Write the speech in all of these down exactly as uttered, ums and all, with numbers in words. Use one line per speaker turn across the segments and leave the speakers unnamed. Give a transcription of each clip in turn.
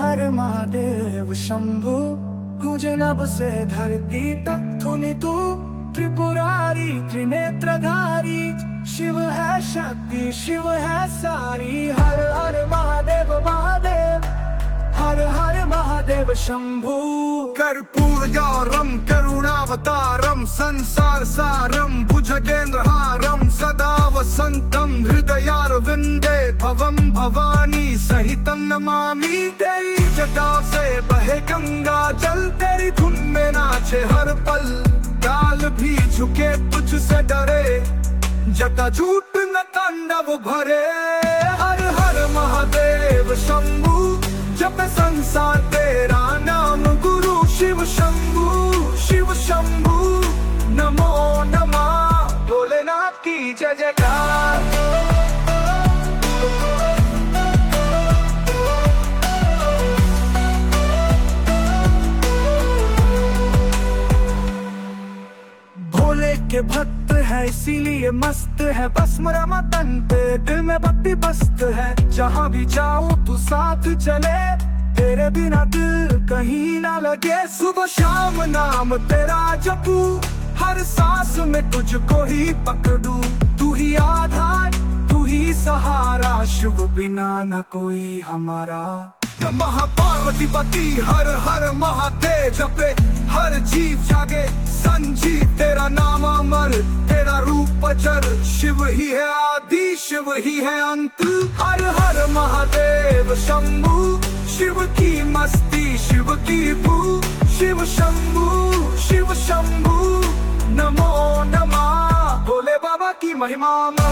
हर महादेव शंभु, तुझे नभ से धरती तक धुनि तू त्रिपुरारी त्रिनेत्रधारी। शिव है शक्ति शिव है सारी, हर हर महादेव महादेव, हर हर महादेव शंभु।
कर्पूरगौरम करुणावतारम संसार सारम भुजगेंद्रहारम सदा वसंतम हृदयारविंदे भवम भवानी सहितं नमामि। तेरी जटा से बहे गंगा जल, तेरी धुन में नाचे हर पल। काल भी झुके तुझसे डरे, जटा झूठ न तांडव भरे। हर हर महादेव शंभु, जब संसार तेरा नाम गुरु। शिव शंभु शिव शंभु नमो नमः, भोलेनाथ की जय जयकार। भोले के भक्त है इसीलिए मस्त है, भस्म रमा तन पे दिल में भक्ति बस्त है। जहाँ भी जाओ तू साथ चले, तेरे बिना दिल कहीं ना लगे। सुबह शाम नाम तेरा जपू, हर सांस में तुझको ही पकड़ू। तू ही आधार तू ही सहारा, शिव बिना न कोई हमारा। नमः पार्वती पति हर हर महादेव, जपे हर जीव जागे संजीव। तेरा नाम अमर तेरा रूप अजर, शिव ही है आदि शिव ही है अंत। हर हर महादेव शंभु, शिव की मस्ती शिव की भू। शिव शंभु शिव शंभु नमो नमः, भोले बाबा की महिमा।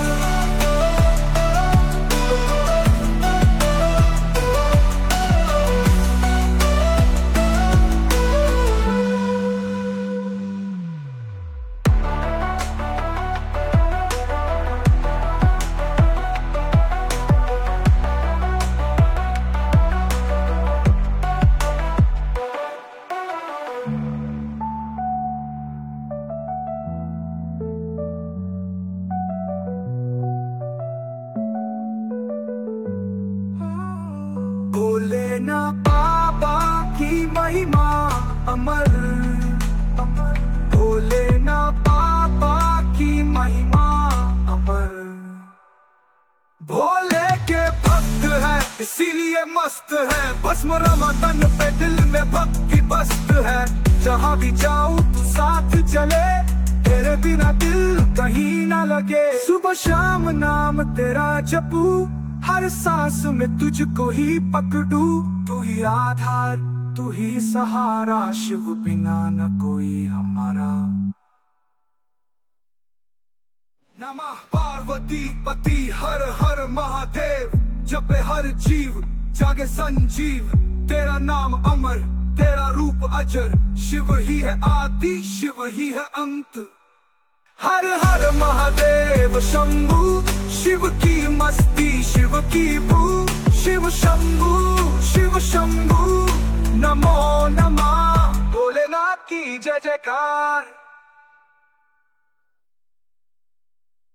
भोले ना बाबा की महिमा अमर अमर, भोले ना बाबा की महिमा अमर। भोले के भक्त है इसीलिए मस्त है, भस्म रमा तन पे दिल में भक्ति बस्त है। जहाँ भी जाऊँ तू साथ चले, तेरे बिना दिल कहीं ना लगे। सुबह शाम नाम तेरा जपू, हर सांस में तुझको ही पकड़ू। तू ही आधार तू ही सहारा, शिव बिना न कोई हमारा। नमः पार्वती पति हर हर महादेव, जपे हर जीव जागे संजीव। तेरा नाम अमर तेरा रूप अजर, शिव ही है आदि शिव ही है अंत। हर हर महादेव शंभु, शिव की मस्ती शिव की भू। शिव शंभु शिव शंभु नमो नमः, भोलेनाथ की जय जयकार।